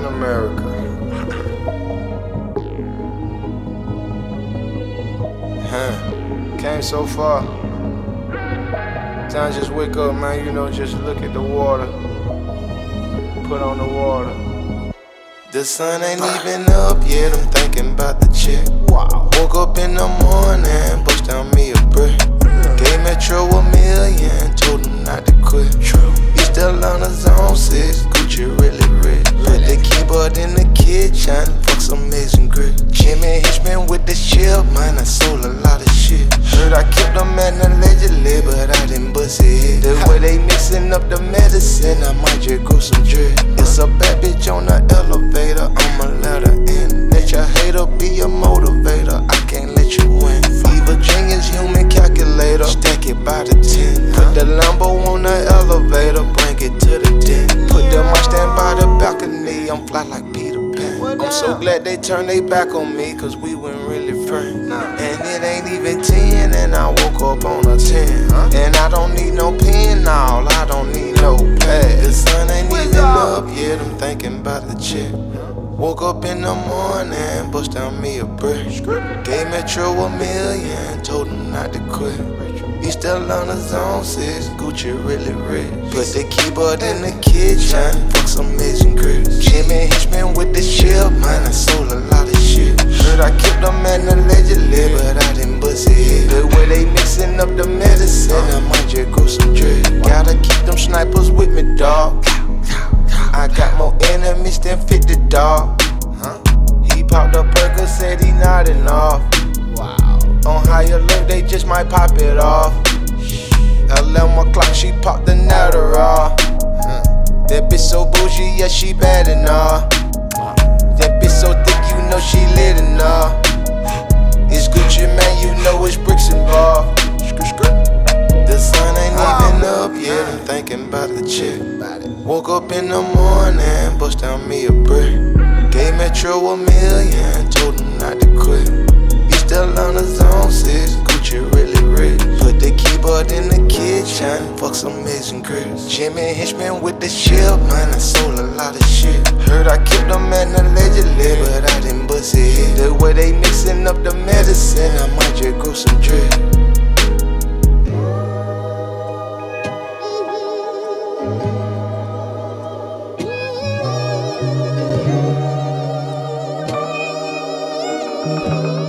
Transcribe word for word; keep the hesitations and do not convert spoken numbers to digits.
America. Huh. Came so far. Time just wake up, man, you know, just look at the water. Put on the water. The sun ain't even up yet, I'm thinking about the check. Wow. Woke up in the morning, bust down me a brick. Gave Metro a million, told him not to quit. He still on the zone six, Gucci really rich. Put the keyboard in the kitchen, fuck some amazing grit. Jimmy Hitchman with the chip, man, I sold a lot of shit. Heard I kept them man allegedly, but I didn't bust it. The way they mixing up the medicine, I might just grow some drip. It's a bad bitch on the elevator, I'ma let her in. Let your hater be a motivator, I can't let you win. Evil genius, human calculator, stack it by the ten. Put the Lambo on the elevator, bring it to the den. Put the Mustang by the balcony, I'm fly like Peter Pan. I'm so glad they turned their back on me, cause we weren't really friends. And it ain't even ten, and I woke up on a ten. And I don't need no pen, all I don't need no pad. The sun ain't even up yet, I'm thinking about the check. Woke up in the morning, bust down me a brick. Gave Metro a million, told him not to quit. He still on the zone six, Gucci really rich. Put the keyboard in the kitchen, fuck some amazing grits. Jimmy Hitchman with the chip, man, I sold a lot of shit. Heard I kept them man allegedly, but I didn't bust it. The way they mixing up the medicine, I might just grow some drip. Gotta keep them snipers with me, dawg. I got more enemies than fifty, dawg. Huh? He popped a perk, said he nodding off. Wow. On higher look, they just might pop it off. eleven o'clock, she popped the Adderall. Huh. That bitch so bougie, yeah, she bad enough. That bitch so thick, you know she lit enough. It's Gucci, man, you know it's bricks involved. The sun ain't even up yet, I'm thinking about the chick. Woke up in the morning, bust down me a brick. Gave Metro a million, told him not to quit. He still on the zone six, Gucci really rich. Put the keyboard in the kitchen, fuck some amazing grits. Jimmy Hitchman with the chip, man, I sold a lot of shit. Heard I kept them man allegedly, but I didn't bust it. The way they mixing up the medicine, I might just grow some drip. Thank you.